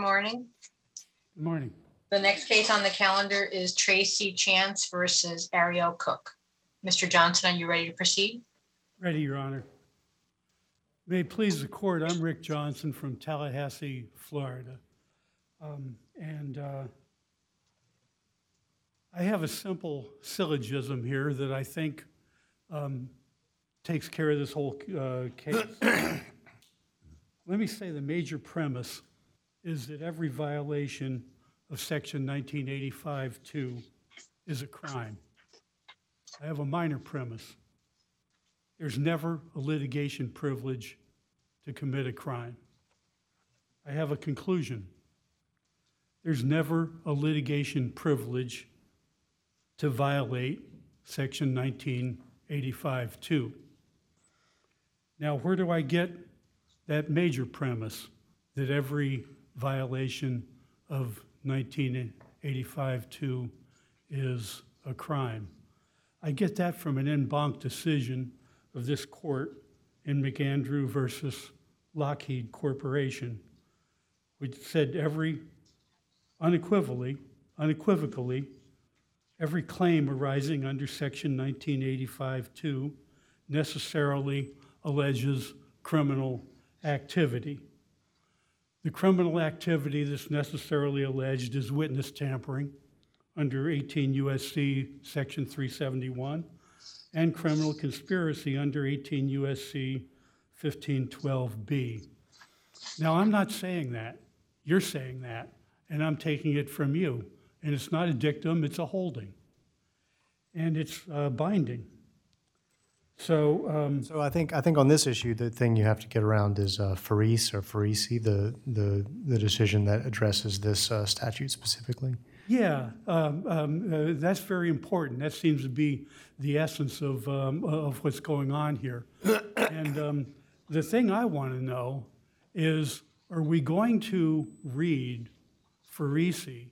morning. Good morning. The next case on the calendar is Tracy Chance versus Ariel Cook. Mr. Johnson, are you ready to proceed? Ready, Your Honor. May it please the court, I'm Rick Johnson from Tallahassee, Florida. I have a simple syllogism here that I think takes care of this whole case. Let me say the major premise is that every violation of Section 1985-2 is a crime. I have a minor premise. There's never a litigation privilege to commit a crime. I have a conclusion. There's never a litigation privilege to violate Section 1985-2. Now, where do I get that major premise that every violation of 1985-2 is a crime? I get that from an en banc decision of this court in McAndrew versus Lockheed Corporation, which said unequivocally, every claim arising under Section 1985-2 necessarily alleges criminal activity. The criminal activity that's necessarily alleged is witness tampering under 18 U.S.C. Section 371 and criminal conspiracy under 18 U.S.C. 1512b. Now, I'm not saying that. You're saying that, and I'm taking it from you. And it's not a dictum, it's a holding. And it's binding. So I think on this issue, the thing you have to get around is Farisi or Farisi, the decision that addresses this statute specifically. Yeah, that's very important. That seems to be the essence of what's going on here. And the thing I want to know is, are we going to read Farisi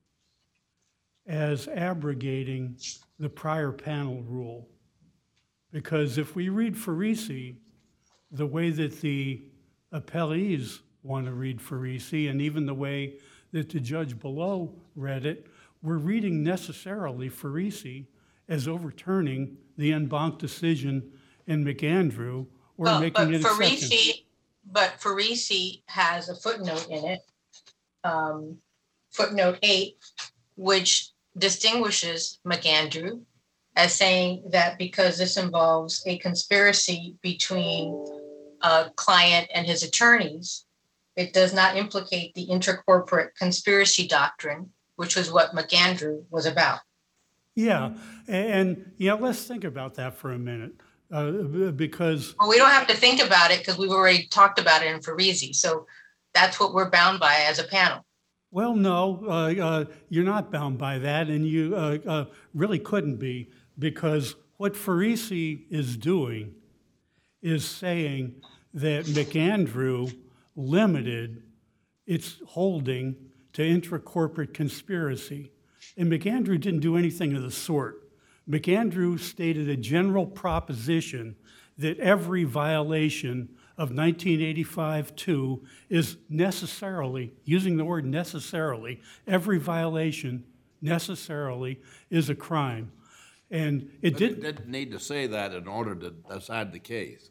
as abrogating the prior panel rule? Because if we read Farisi the way that the appellees want to read Farisi, and even the way that the judge below read it, we're reading necessarily Farisi as overturning the en banc decision in McAndrew or making it exception. But Farisi has a footnote in it, footnote 8, which distinguishes McAndrew as saying that because this involves a conspiracy between a client and his attorneys, it does not implicate the intercorporate conspiracy doctrine, which was what McAndrew was about. Yeah, and let's think about that for a minute, because... Well, we don't have to think about it because we've already talked about it in Farisi, so that's what we're bound by as a panel. Well, no, you're not bound by that, and you really couldn't be, because what Farisi is doing is saying that McAndrew limited its holding to intracorporate conspiracy. And McAndrew didn't do anything of the sort. McAndrew stated a general proposition that every violation of 1985-2 is necessarily, using the word necessarily, every violation necessarily is a crime. And it didn't need to say that in order to decide the case.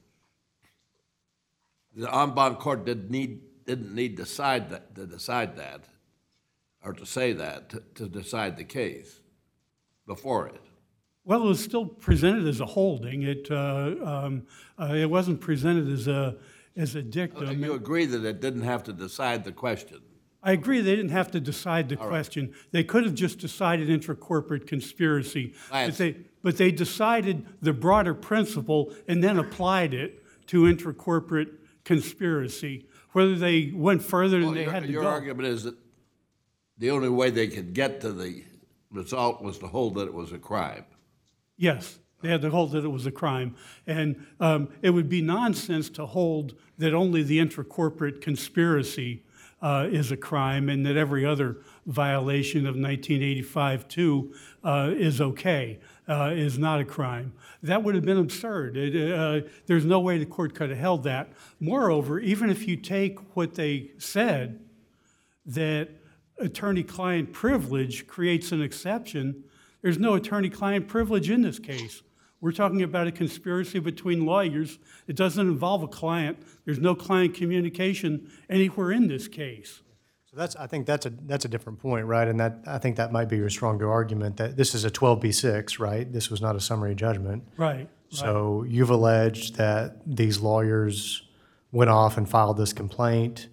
The en banc court didn't need to decide that, or to say that, to decide the case before it. Well, it was still presented as a holding. It wasn't presented as a dictum. You agree that it didn't have to decide the question? I agree they didn't have to decide the question. They could have just decided intracorporate conspiracy, but they decided the broader principle and then applied it to intracorporate conspiracy. Whether they went further than they had to go. Your argument is that the only way they could get to the result was to hold that it was a crime. Yes, they had to hold that it was a crime. And it would be nonsense to hold that only the intracorporate conspiracy is a crime and that every other violation of 1985-2 is okay, is not a crime. That would have been absurd. There's no way the court could have held that. Moreover, even if you take what they said, that attorney-client privilege creates an exception. There's no attorney-client privilege in this case. We're talking about a conspiracy between lawyers. It doesn't involve a client. There's no client communication anywhere in this case. So I think that's a different point, right? And I think that might be your stronger argument, that this is a 12b6, right? This was not a summary judgment. Right. So you've alleged that these lawyers went off and filed this complaint.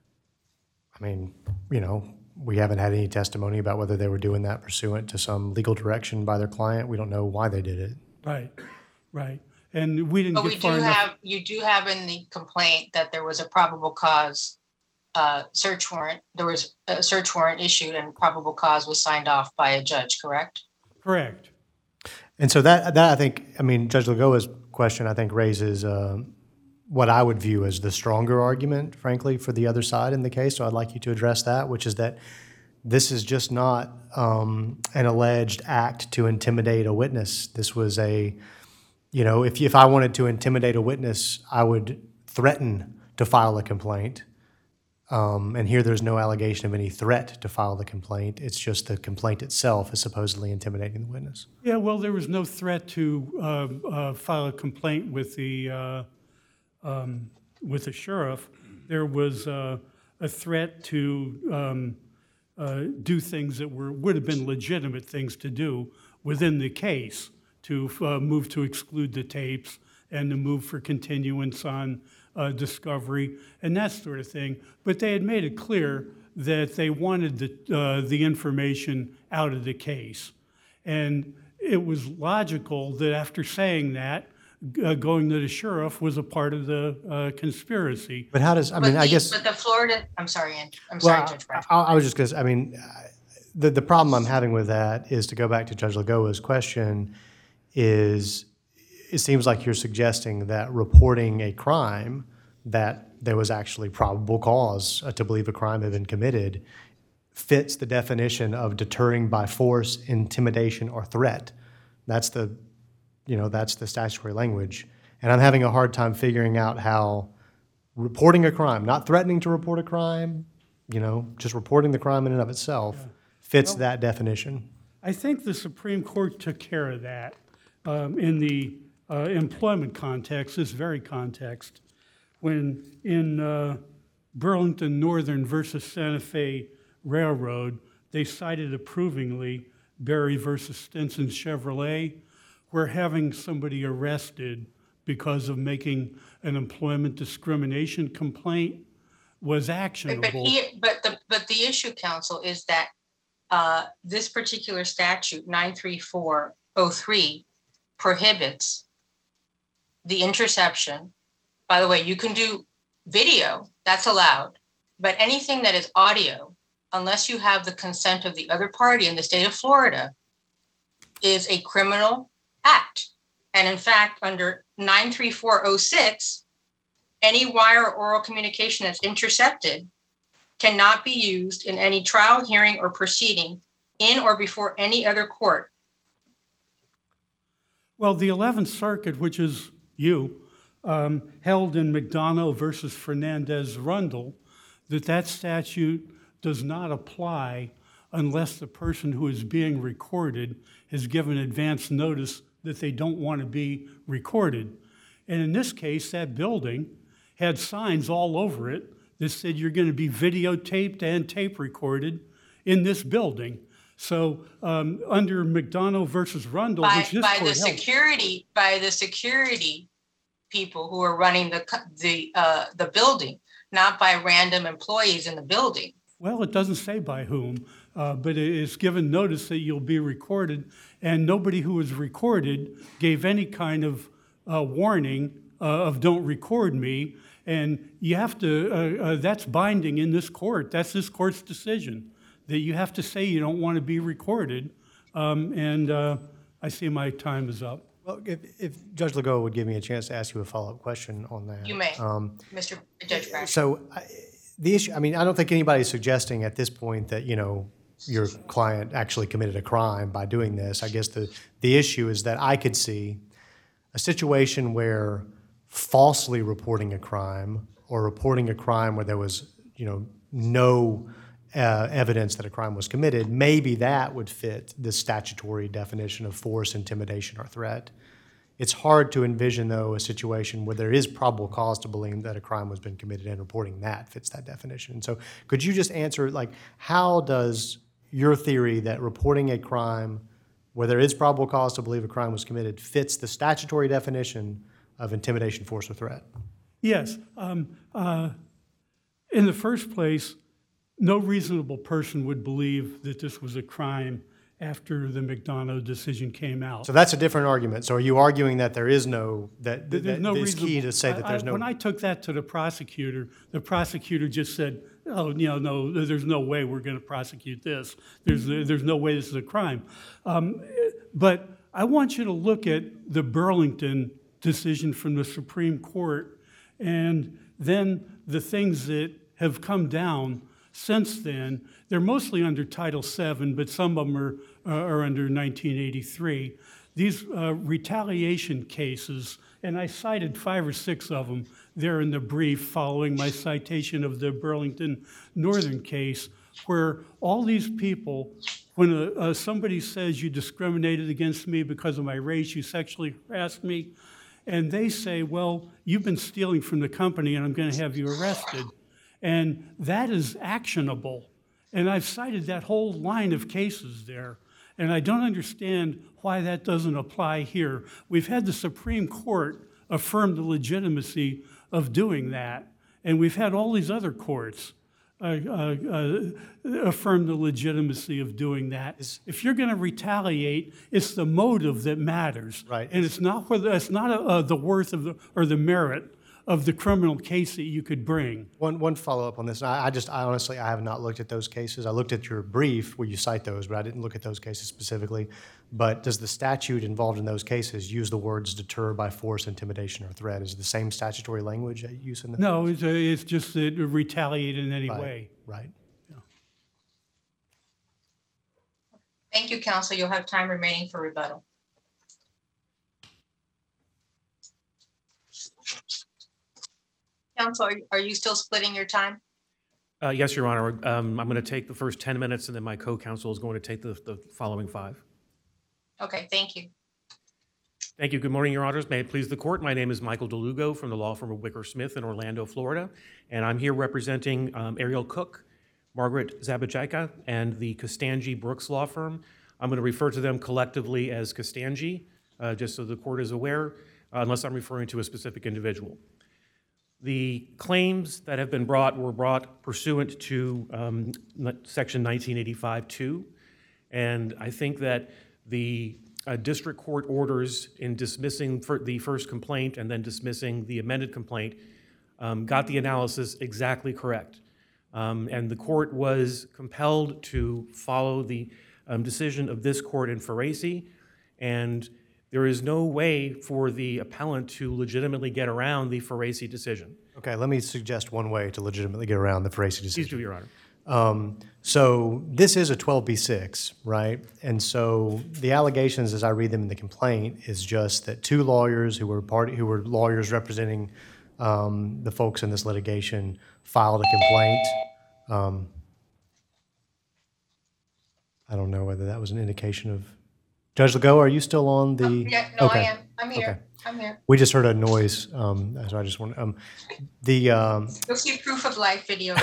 I mean, we haven't had any testimony about whether they were doing that pursuant to some legal direction by their client. We don't know why they did it. Right. And we didn't But get far enough. you do have in the complaint that there was a probable cause search warrant. There was a search warrant issued and probable cause was signed off by a judge, correct? Correct. And so that I think, Judge Lagoa's question, I think, raises what I would view as the stronger argument, frankly, for the other side in the case. So I'd like you to address that, which is that this is just not an alleged act to intimidate a witness. This was if I wanted to intimidate a witness, I would threaten to file a complaint. And here there's no allegation of any threat to file the complaint. It's just the complaint itself is supposedly intimidating the witness. Yeah, well, there was no threat to file a complaint with the sheriff. There was a threat to do things that would have been legitimate things to do within the case, to move to exclude the tapes and to move for continuance on discovery and that sort of thing. But they had made it clear that they wanted the information out of the case. And it was logical that after saying that, going to the sheriff was a part of the conspiracy. But how does, But the Florida, I'm sorry, Ann. I'm sorry, Judge Bradford. I was just going to, the problem I'm having with that is, to go back to Judge Lagoa's question, is it seems like you're suggesting that reporting a crime that there was actually probable cause to believe a crime had been committed fits the definition of deterring by force, intimidation, or threat. That's the statutory language. And I'm having a hard time figuring out how reporting a crime, not threatening to report a crime, just reporting the crime in and of itself, fits that definition. I think the Supreme Court took care of that in the employment context, this very context, when in Burlington Northern versus Santa Fe Railroad, they cited approvingly Berry versus Stinson Chevrolet, where having somebody arrested because of making an employment discrimination complaint was actionable. But the issue, counsel, is that this particular statute, 93403, prohibits the interception. By the way, you can do video, that's allowed, but anything that is audio, unless you have the consent of the other party in the state of Florida, is a criminal act. And in fact, under 93406, any wire or oral communication that's intercepted cannot be used in any trial, hearing, or proceeding in or before any other court. Well, the 11th Circuit, which is held in McDonough versus Fernandez-Rundle, that statute does not apply unless the person who is being recorded has given advance notice that they don't want to be recorded. And in this case, that building had signs all over it that said you're going to be videotaped and tape recorded in this building. So under McDonough versus Rundle, which this court held, by the security people who are running the building, not by random employees in the building. Well, it doesn't say by whom, but it is given notice that you'll be recorded, and nobody who was recorded gave any kind of warning of don't record me, and you have to, that's binding in this court. That's this court's decision, that you have to say you don't want to be recorded, and I see my time is up. Well, if Judge Lagoa would give me a chance to ask you a follow-up question on that. You may, Mr. Judge Bradford. So the issue, I don't think anybody's suggesting at this point that, your client actually committed a crime by doing this. I guess the issue is that I could see a situation where falsely reporting a crime or reporting a crime where there was, no evidence that a crime was committed, maybe that would fit the statutory definition of force, intimidation, or threat. It's hard to envision, though, a situation where there is probable cause to believe that a crime has been committed and reporting that fits that definition. So could you just answer, like, how does your theory that reporting a crime where there is probable cause to believe a crime was committed fits the statutory definition of intimidation, force, or threat? Yes. In the first place, no reasonable person would believe that this was a crime after the McDonough decision came out. So that's a different argument. So are you arguing that there is no, that There's no it's key to say that there's no... When I took that to the prosecutor just said, oh, no, there's no way we're going to prosecute this. There's no way this is a crime. But I want you to look at the Burlington decision from the Supreme Court and then the things that have come down since then. They're mostly under Title VII, but some of them are under 1983. These retaliation cases, and I cited 5 or 6 of them there in the brief following my citation of the Burlington Northern case, where all these people, when somebody says you discriminated against me because of my race, you sexually harassed me, and they say, well, you've been stealing from the company and I'm going to have you arrested. And that is actionable. And I've cited that whole line of cases there. And I don't understand why that doesn't apply here. We've had the Supreme Court affirm the legitimacy of doing that. And we've had all these other courts affirm the legitimacy of doing that. If you're going to retaliate, it's the motive that matters. Right. And it's not the worth of or the merit of the criminal case that you could bring. One follow-up on this. I honestly have not looked at those cases. I looked at your brief where you cite those, but I didn't look at those cases specifically. But does the statute involved in those cases use the words deter by force, intimidation, or threat? Is it the same statutory language that you use in the... No, it's just that retaliate in any way. Right. Thank you, counsel. You'll have time remaining for rebuttal. Counsel, are you still splitting your time? Yes, Your Honor. I'm going to take the first 10 minutes, and then my co-counsel is going to take the following 5. Okay, thank you. Thank you. Good morning, Your Honors. May it please the Court. My name is Michael DeLugo from the law firm of Wicker Smith in Orlando, Florida, and I'm here representing Ariel Cook, Margaret Zabajika, and the Costangi Brooks law firm. I'm going to refer to them collectively as Costangi, just so the Court is aware, unless I'm referring to a specific individual. The claims that have been brought were brought pursuant to Section 1985-2, and I think that the district court orders in dismissing the first complaint and then dismissing the amended complaint got the analysis exactly correct. And the court was compelled to follow the decision of this court in Ferresi, and there is no way for the appellant to legitimately get around the Ferresi decision. Okay, let me suggest one way to legitimately get around the Ferresi decision. Please do, Your Honor. So this is a 12b6, right? And so the allegations, as I read them in the complaint, is just that 2 lawyers who were lawyers representing the folks in this litigation filed a complaint. I don't know whether that was an indication of... Judge Legault, are you still on the... Yeah, no, okay. I am. I'm here. Okay. I'm here. We just heard a noise, so I just want You'll see proof of life video.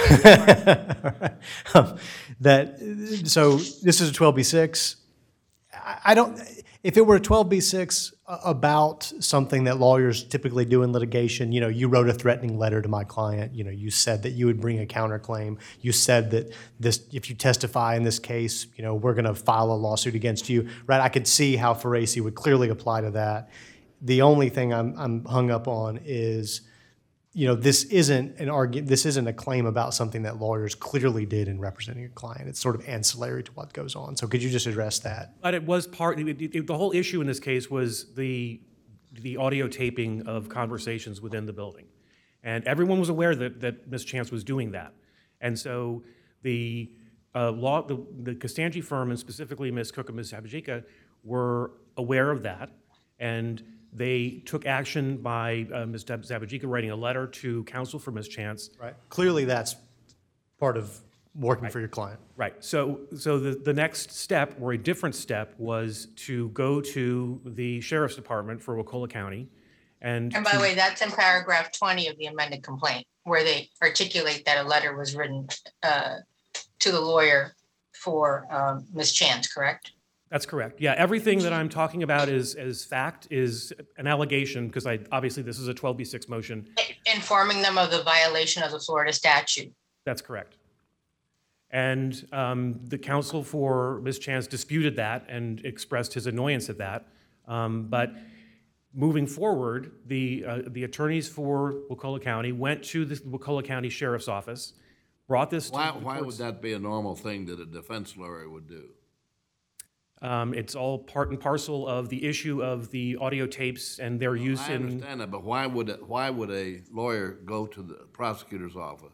So this is a 12b6. I don't. If it were a 12b6 about something that lawyers typically do in litigation, you wrote a threatening letter to my client. You said that you would bring a counterclaim. You said that if you testify in this case, we're going to file a lawsuit against you. Right? I could see how Ferresi would clearly apply to that. The only thing I'm hung up on is, this isn't an argument. This isn't a claim about something that lawyers clearly did in representing a client. It's sort of ancillary to what goes on. So could you just address that? But it was the whole issue in this case was the audio taping of conversations within the building. And everyone was aware that Ms. Chance was doing that. And so the Costangi firm, and specifically Ms. Cook and Ms. Zabajika, were aware of that. And they took action by Ms. Zabajika writing a letter to counsel for Ms. Chance. Right. Clearly, that's part of working for your client. Right. So the next step, or a different step, was to go to the sheriff's department for Wakulla County, and And by the way, that's in paragraph 20 of the amended complaint, where they articulate that a letter was written to the lawyer for Ms. Chance, correct? that's correct. Yeah, everything that I'm talking about as fact is an allegation, because obviously this is a 12b6 motion. Informing them of the violation of the Florida statute. That's correct. And the counsel for Ms. Chance disputed that and expressed his annoyance at that. But moving forward, the attorneys for Wakulla County went to the Wakulla County Sheriff's Office, brought this to the Why would courts. that be a normal thing that a defense lawyer would do? It's all part and parcel of the issue of the audio tapes and their use I in. understand that, but why would a lawyer go to the prosecutor's office?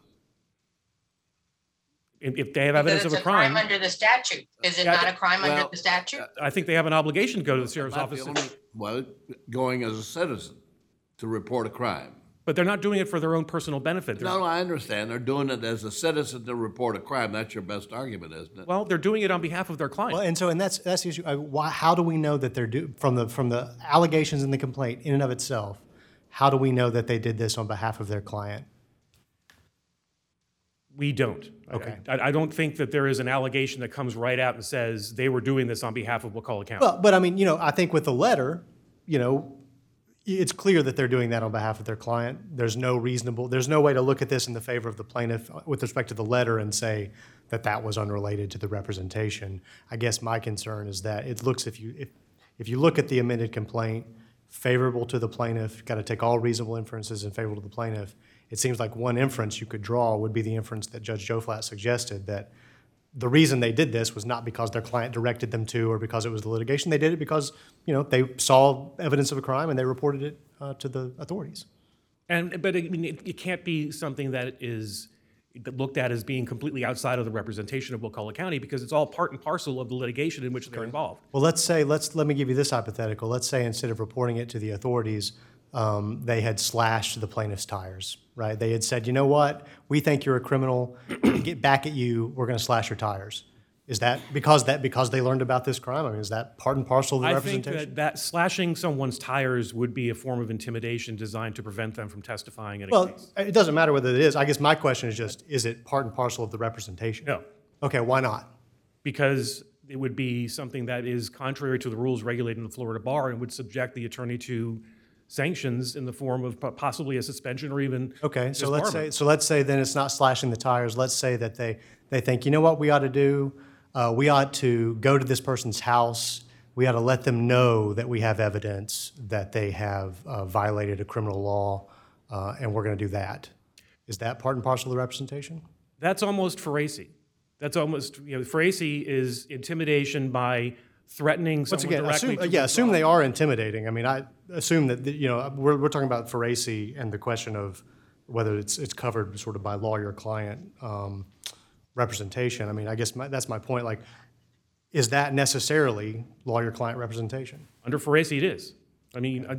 If they have Because evidence it's of a crime, under the statute. Is it Yeah, not a crime under well, the statute? I think they have an obligation to go to the sheriff's Not office. the only- Well, going as a citizen to report a crime. But they're not doing it for their own personal benefit. No, I understand. They're doing it as a citizen to report a crime. That's your best argument, isn't it? Well, they're doing it on behalf of their client. Well, and that's the issue. How do we know that they're from the allegations in the complaint in and of itself? How do we know that they did this on behalf of their client? We don't. Okay. I don't think that there is an allegation that comes right out and says they were doing this on behalf of Wakulla County. Well, but I mean, I think with the letter, it's clear that they're doing that on behalf of their client. There's no way to look at this in the favor of the plaintiff with respect to the letter and say that that was unrelated to the representation. I guess my concern is that it looks, if you look at the amended complaint, favorable to the plaintiff, got to take all reasonable inferences in favor of the plaintiff. It seems like one inference you could draw would be the inference that Judge Joe Flatt suggested, that the reason they did this was not because their client directed them to or because it was the litigation. They did it because, they saw evidence of a crime and they reported it to the authorities. But I mean, it can't be something that is looked at as being completely outside of the representation of Wakulla County, because it's all part and parcel of the litigation in which they're involved. Well, let me give you this hypothetical. Let's say instead of reporting it to the authorities, they had slashed the plaintiff's tires, right? They had said, you know what, we think you're a criminal. To get back at you, we're going to slash your tires. Is that because they learned about this crime? I mean, is that part and parcel of the I think representation? that slashing someone's tires would be a form of intimidation designed to prevent them from testifying in a Well, case. it doesn't matter whether it is. I guess my question is just, is it part and parcel of the representation? No, Okay, why not? because it would be something that is contrary to the rules regulating the Florida bar and would subject the attorney to sanctions in the form of possibly a suspension or even Okay, so disbarment. let's say then it's not slashing the tires. Let's say that they think, you know what we ought to do? We ought to go to this person's house. We ought to let them know that we have evidence that they have violated a criminal law, and we're going to do that. Is that part and parcel of the representation? That's almost Faraci. That's almost, Faraci is intimidation by threatening Once someone again, directly. assume they are intimidating. I mean, I assume that we're talking about Faraci and the question of whether it's covered sort of by lawyer-client representation. I mean, I guess that's my point. Like, is that necessarily lawyer-client representation? Under Faraci, it is. I mean,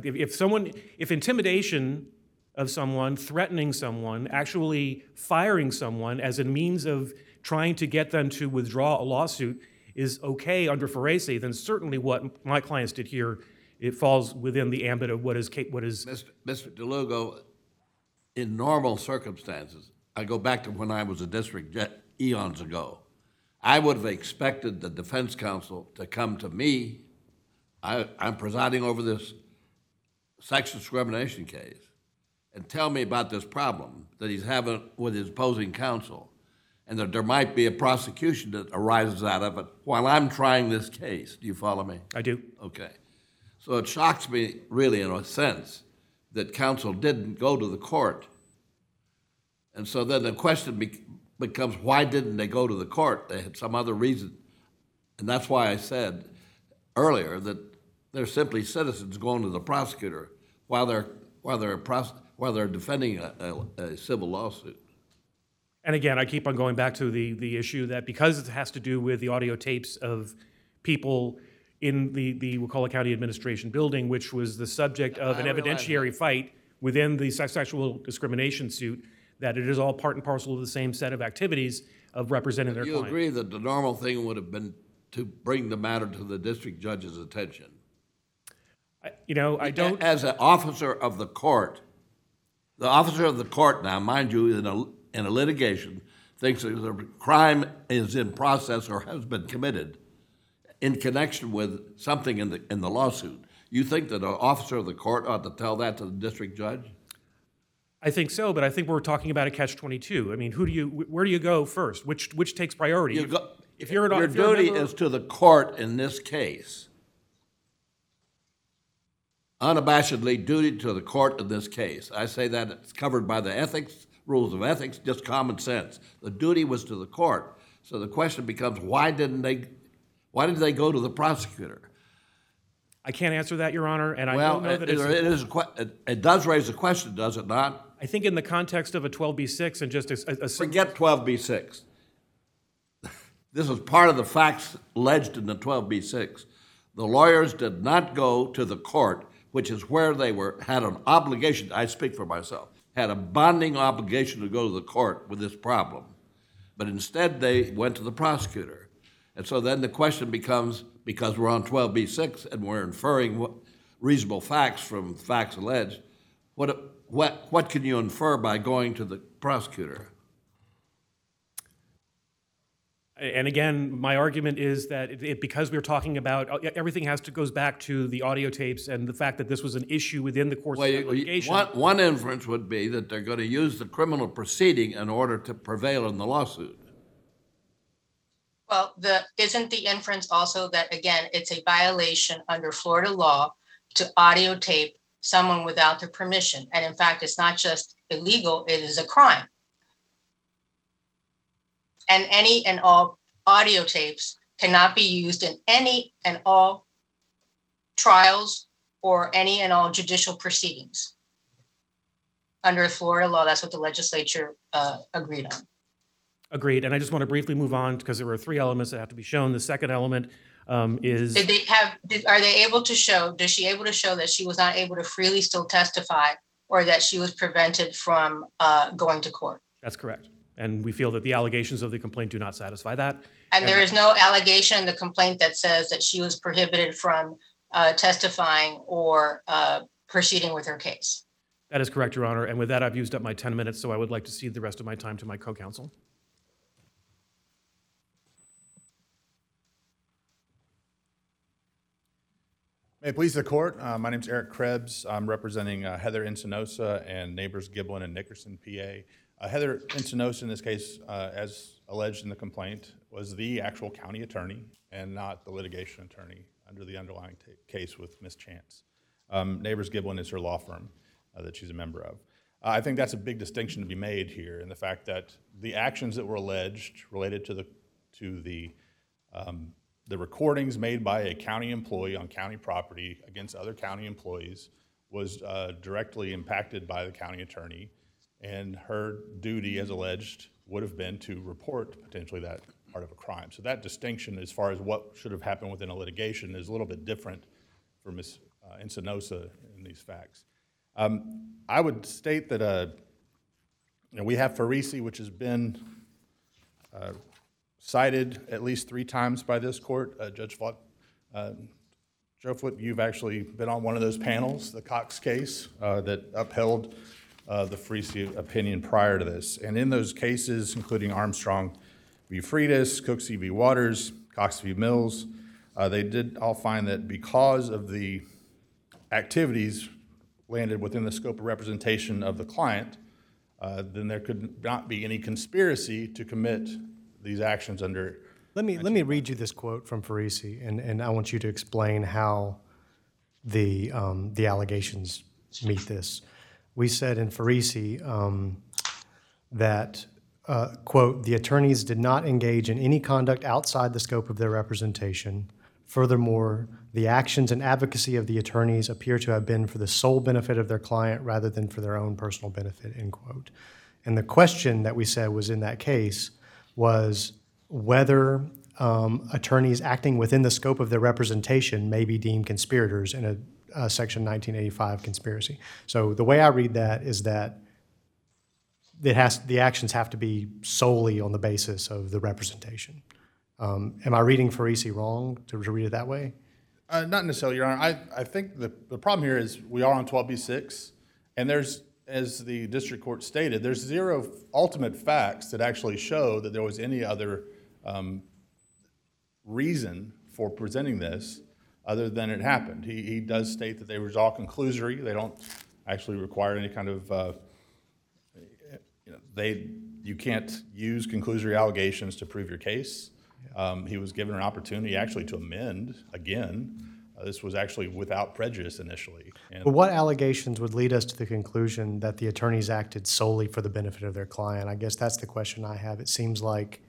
if intimidation of someone, threatening someone, actually firing someone as a means of trying to get them to withdraw a lawsuit is okay under Faraci, then certainly what my clients did here, it falls within the ambit of what is. Mr. DeLugo, in normal circumstances, I go back to when I was a district judge eons ago, I would have expected the defense counsel to come to me. I'm presiding over this sex discrimination case, and tell me about this problem that he's having with his opposing counsel, and that there might be a prosecution that arises out of it while I'm trying this case. Do you follow me? I do. Okay. So it shocks me, really, in a sense, that counsel didn't go to the court. And so then the question becomes, why didn't they go to the court? They had some other reason. And that's why I said earlier that they're simply citizens going to the prosecutor while they're defending a civil lawsuit. And again, I keep on going back to the issue that because it has to do with the audio tapes of people in the Wakulla County Administration building, which was the subject of an I realize evidentiary fight within the sexual discrimination suit, that it is all part and parcel of the same set of activities. of representing their You client. agree that the normal thing would have been to bring the matter to the district judge's attention? I don't. As an officer of the court, the officer of the court now, mind you, in a litigation, thinks that the crime is in process or has been committed in connection with something in the lawsuit. You think that an officer of the court ought to tell that to the district judge? I think so, but I think we're talking about a catch-22. I mean, where do you go first? Which takes priority? Your if duty you're a member- is to the court in this case. Unabashedly duty to the court in this case. I say that it's covered by the ethics, rules of ethics, just common sense. The duty was to the court. So the question becomes, why did they go to the prosecutor? I can't answer that, Your Honor, and I Well, don't know that it does raise a question, does it not? I think in the context of a 12b6 and just a Forget 12b6. This is part of the facts alleged in the 12b6. The lawyers did not go to the court, which is where they had an obligation, I speak for myself, had a bonding obligation to go to the court with this problem. But instead, they went to the prosecutor. And so then the question becomes, because we're on 12b6 and we're inferring reasonable facts from facts alleged, what can you infer by going to the prosecutor? And again, my argument is that because we're talking about everything goes back to the audio tapes and the fact that this was an issue within the course of litigation. One inference would be that they're going to use the criminal proceeding in order to prevail in the lawsuit. Well, isn't the inference also that, again, it's a violation under Florida law to audio tape someone without their permission? And in fact, it's not just illegal, it is a crime. And any and all audio tapes cannot be used in any and all trials or any and all judicial proceedings. Under Florida law, that's what the legislature agreed on. Agreed. And I just want to briefly move on because there were 3 elements that have to be shown. The second element is... Are they able to show, is she able to show that she was not able to freely still testify or that she was prevented from going to court? That's correct. And we feel that the allegations of the complaint do not satisfy that. And there is no allegation in the complaint that says that she was prohibited from testifying or proceeding with her case. That is correct, Your Honor. And with that, I've used up my 10 minutes, so I would like to cede the rest of my time to my co-counsel. May it please the court. My name is Eric Krebs. I'm representing Heather Encinosa and neighbors Giblin and Nickerson, PA. Heather Encinosa, in this case, as alleged in the complaint, was the actual county attorney and not the litigation attorney under the underlying case with Ms. Chance. Neighbors Giblin is her law firm that she's a member of. I think that's a big distinction to be made here in the fact that the actions that were alleged related to the recordings made by a county employee on county property against other county employees was directly impacted by the county attorney, and her duty, as alleged, would have been to report potentially that part of a crime. So that distinction as far as what should have happened within a litigation is a little bit different for Ms. Encinosa in these facts. I would state that we have Farisi, which has been cited at least 3 times by this court. Judge Foote, Joe Foote, you've actually been on one of those panels, the Cox case, that upheld the Farisi opinion prior to this. And in those cases, including Armstrong v. Freitas, Cooksey v. Waters, Cox v. Mills, they did all find that because of the activities landed within the scope of representation of the client, then there could not be any conspiracy to commit these actions under... Let me read you this quote from Farisi, and I want you to explain how the allegations meet this. We said in Farisi that, quote, the attorneys did not engage in any conduct outside the scope of their representation. Furthermore, the actions and advocacy of the attorneys appear to have been for the sole benefit of their client rather than for their own personal benefit, end quote. And the question that we said was in that case was whether attorneys acting within the scope of their representation may be deemed conspirators in a Section 1985 conspiracy. So the way I read that is that the actions have to be solely on the basis of the representation. Am I reading Farisi wrong to read it that way? Not necessarily, Your Honor. I think the problem here is we are on 12b-6, and there's, as the district court stated, there's zero ultimate facts that actually show that there was any other reason for presenting this other than it happened. He does state that they were all conclusory. They don't actually require any kind of, you can't use conclusory allegations to prove your case. He was given an opportunity actually to amend again. This was actually without prejudice initially. And But what allegations would lead us to the conclusion that the attorneys acted solely for the benefit of their client? I guess that's the question I have. It seems like,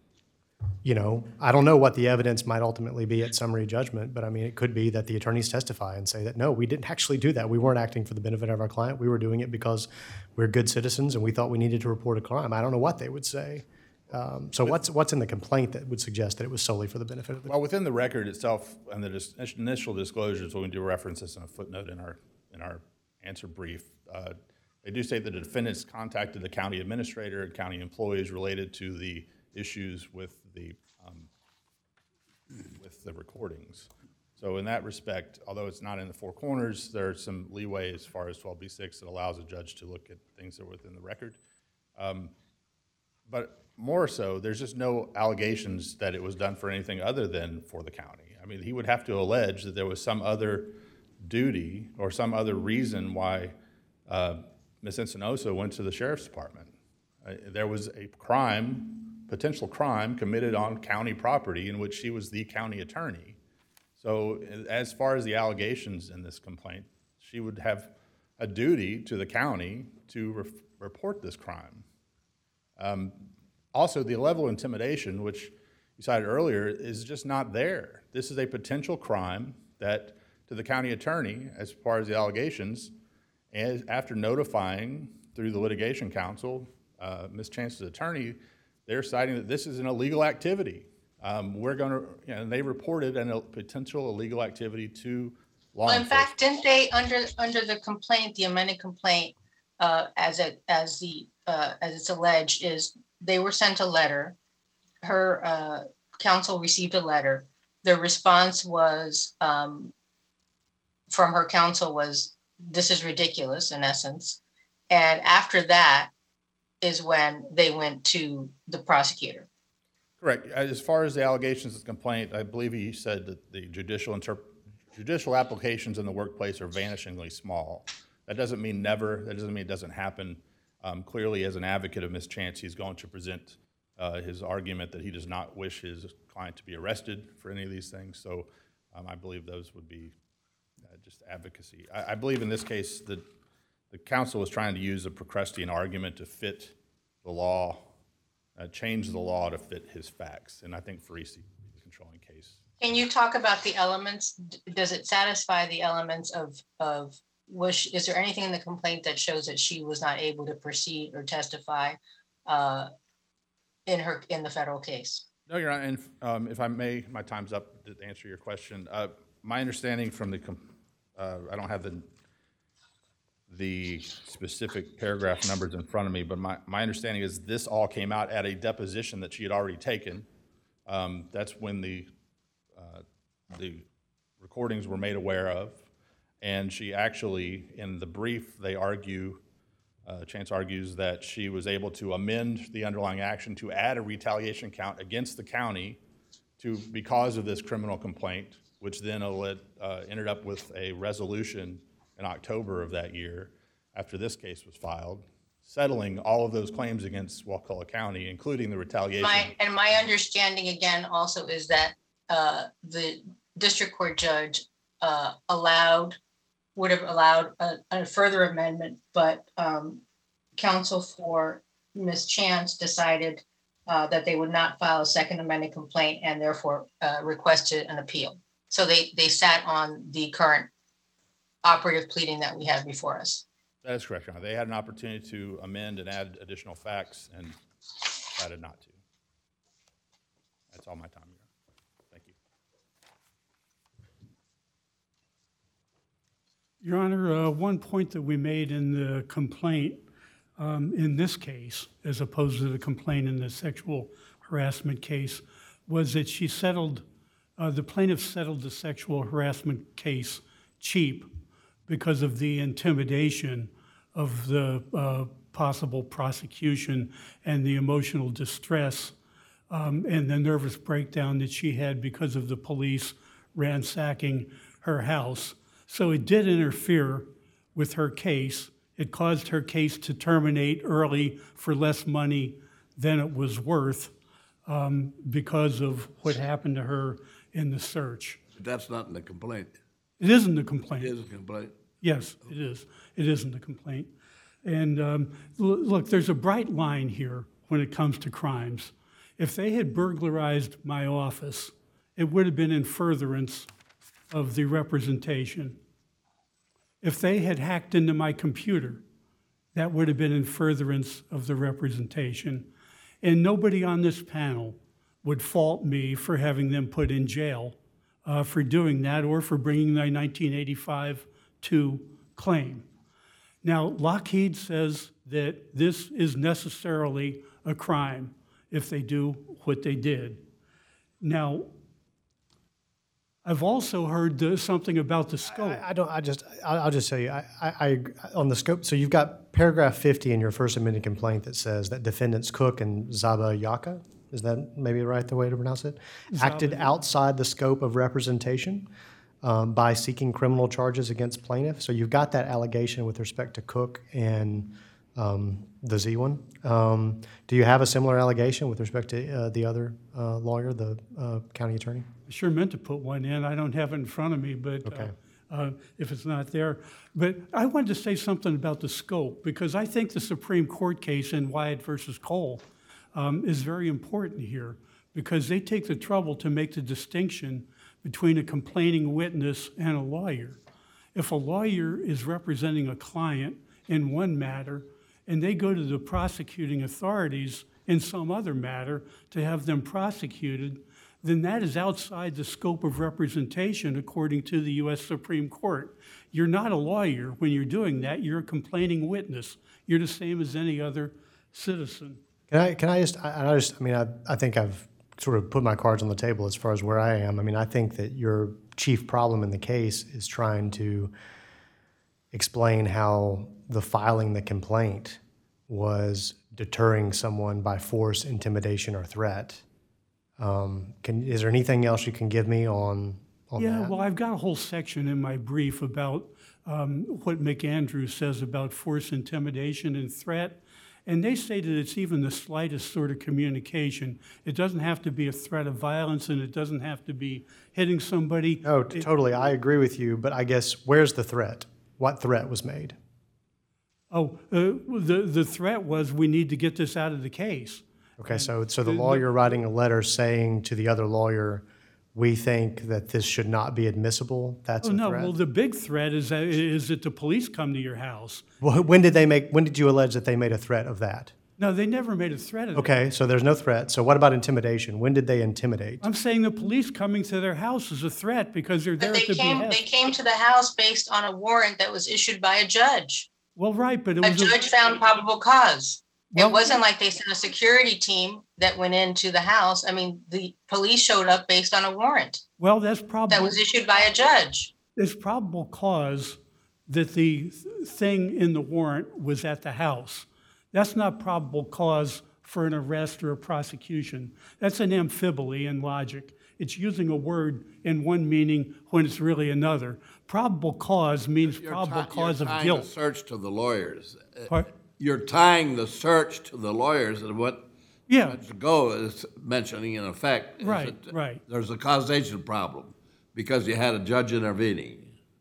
I don't know what the evidence might ultimately be at summary judgment, but I mean, it could be that the attorneys testify and say that, no, we didn't actually do that. We weren't acting for the benefit of our client. We were doing it because we're good citizens and we thought we needed to report a crime. I don't know what they would say. So what's in the complaint that would suggest that it was solely for the benefit of the well, within the record itself and the initial disclosures, when we do reference this in a footnote in our answer brief, they do say that the defendants contacted the county administrator and county employees related to the issues with the recordings. So in that respect, although it's not in the four corners, there's some leeway as far as 12b-6 that allows a judge to look at things that are within the record. But more so, there's just no allegations that it was done for anything other than for the county. I mean, he would have to allege that there was some other duty or some other reason why Ms. Encinosa went to the sheriff's department. There was a potential crime committed on county property in which she was the county attorney. So as far as the allegations in this complaint, she would have a duty to the county to report this crime. Also, the level of intimidation, which you cited earlier, is just not there. This is a potential crime that, to the county attorney, as far as the allegations, and after notifying through the litigation counsel, Ms. Chance's attorney, they're citing that this is an illegal activity. And they reported a potential illegal activity to law enforcement. In fact, didn't they under the complaint, the amended complaint, as it's alleged, is they were sent a letter. Her counsel received a letter. The response was from her counsel was, "This is ridiculous," in essence. And after that is when they went to the prosecutor. Correct. As far as the allegations of the complaint, I believe he said that the judicial applications in the workplace are vanishingly small. That doesn't mean never. That doesn't mean it doesn't happen. Clearly, as an advocate of Ms. Chance, he's going to present his argument that he does not wish his client to be arrested for any of these things. So I believe those would be just advocacy. I believe in this case that the counsel was trying to use a Procrustean argument to fit the law, change the law to fit his facts. And I think Farisi is the controlling case. Can you talk about the elements? Does it satisfy the elements of is there anything in the complaint that shows that she was not able to proceed or testify in the federal case? No, Your Honor, and if I may, my time's up to answer your question. My understanding from I don't have the specific paragraph numbers in front of me, but my understanding is this all came out at a deposition that she had already taken. That's when the recordings were made aware of. And she actually, in the brief, Chance argues that she was able to amend the underlying action to add a retaliation count against the county because of this criminal complaint, which then ended up with a resolution in October of that year after this case was filed, settling all of those claims against Wakulla County, including the retaliation. My understanding, again, also is that the district court judge would have allowed a further amendment, but counsel for Ms. Chance decided that they would not file a second amended complaint and therefore requested an appeal. So they sat on the current operative pleading that we have before us. That is correct, Your Honor. They had an opportunity to amend and add additional facts and decided not to. That's all my time, Your Honor. Thank you. Your Honor, one point that we made in the complaint in this case, as opposed to the complaint in the sexual harassment case, was that she settled, the plaintiff settled the sexual harassment case cheap because of the intimidation of the possible prosecution and the emotional distress and the nervous breakdown that she had because of the police ransacking her house. So it did interfere with her case. It caused her case to terminate early for less money than it was worth because of what happened to her in the search. But that's not in the complaint. It isn't a complaint. It is a complaint. Yes, it is. It isn't a complaint. And look, there's a bright line here when it comes to crimes. If they had burglarized my office, it would have been in furtherance of the representation. If they had hacked into my computer, that would have been in furtherance of the representation. And nobody on this panel would fault me for having them put in jail for doing that or for bringing my 1985 2 claim. Now, Lockheed says that this is necessarily a crime if they do what they did. Now, I've also heard something about the scope. I'll just tell you, I on the scope, so you've got paragraph 50 in your first amended complaint that says that defendants Cook and Zabayaka, is that maybe the way to pronounce it? Acted outside the scope of representation by seeking criminal charges against plaintiffs. So you've got that allegation with respect to Cook and the Z one. Do you have a similar allegation with respect to the other lawyer, the county attorney? I sure meant to put one in. I don't have it in front of me, but Okay. If it's not there. But I wanted to say something about the scope because I think the Supreme Court case in Wyatt versus Cole is very important here because they take the trouble to make the distinction between a complaining witness and a lawyer. If a lawyer is representing a client in one matter and they go to the prosecuting authorities in some other matter to have them prosecuted, then that is outside the scope of representation according to the U.S. Supreme Court. You're not a lawyer when you're doing that. You're a complaining witness. You're the same as any other citizen. I think I've sort of put my cards on the table as far as where I am. I mean, I think that your chief problem in the case is trying to explain how the filing the complaint was deterring someone by force, intimidation, or threat. Is there anything else you can give me on Yeah, that? well, I've got a whole section in my brief about what McAndrews says about force, intimidation, and threat. And they say that it's even the slightest sort of communication. It doesn't have to be a threat of violence, and it doesn't have to be hitting somebody. No, totally. I agree with you, but I guess where's the threat? What threat was made? The threat was we need to get this out of the case. Okay, so the lawyer writing a letter saying to the other lawyer, we think that this should not be admissible, that's a No, threat? well, the big threat is that the police come to your house. Well, when did you allege that they made a threat of that? No, they never made a threat of that. Okay, so there's no threat. So what about intimidation? When did they intimidate? I'm saying the police coming to their house is a threat because they're there But at the they behest. came to the house based on a warrant that was issued by a judge. Well, right, but it A was judge found probable cause. Well- It wasn't like they sent a security team that went into the house. I mean, the police showed up based on a warrant well, that's that probable. was issued by a judge. There's probable cause that the thing in the warrant was at the house. That's not probable cause for an arrest or a prosecution. That's an amphibole in logic. It's using a word in one meaning when it's really another. Probable cause means probable cause of You're tying guilt. the search to the lawyers. Part- You're tying the search to the lawyers, and what Yeah, Judge Go is mentioning in effect is Right, that right. there's a causation problem because you had a judge intervening.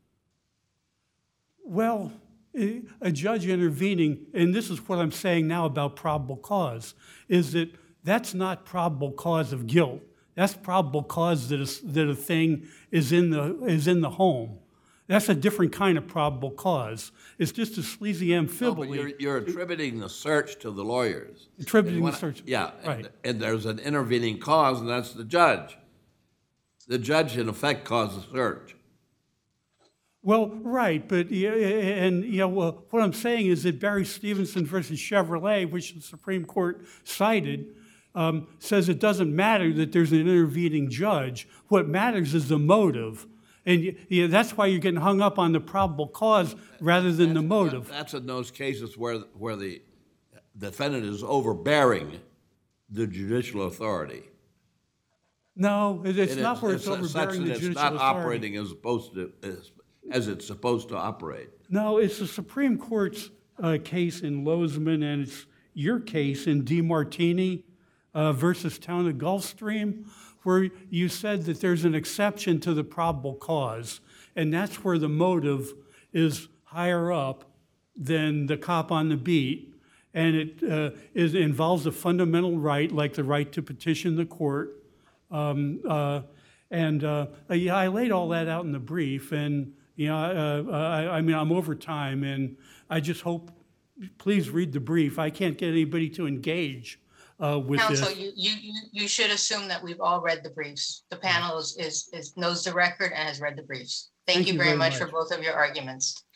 well, a judge intervening, and this is what I'm saying now about probable cause, is that that's not probable cause of guilt. That's probable cause that a thing is in the home. That's a different kind of probable cause. It's just a sleazy No, amphibole. but you're attributing the search to the lawyers. Attributing And the when- search. Yeah, Right. and there's an intervening cause, and that's the judge. The judge, in effect, caused the search. Well, right, but, yeah, and, well, what I'm saying is that Barry Stevenson versus Chevrolet, which the Supreme Court cited, says it doesn't matter that there's an intervening judge. What matters is the motive. And that's why you're getting hung up on the probable cause rather than the motive. That's in those cases where the defendant is overbearing the judicial authority. No, it's not where it's such overbearing that the it's judicial not authority. operating as it's supposed to operate. No, it's the Supreme Court's case in Lozman, and it's your case in DiMartini versus Town of Gulfstream, where you said that there's an exception to the probable cause, and that's where the motive is higher up than the cop on the beat, and it involves a fundamental right, like the right to petition the court. I laid all that out in the brief, and I mean, I'm over time, and I just hope, please read the brief. I can't get anybody to engage with Counsel, this. you should assume that we've all read the briefs. The panel knows the record and has read the briefs. Thank you very much for both of your arguments.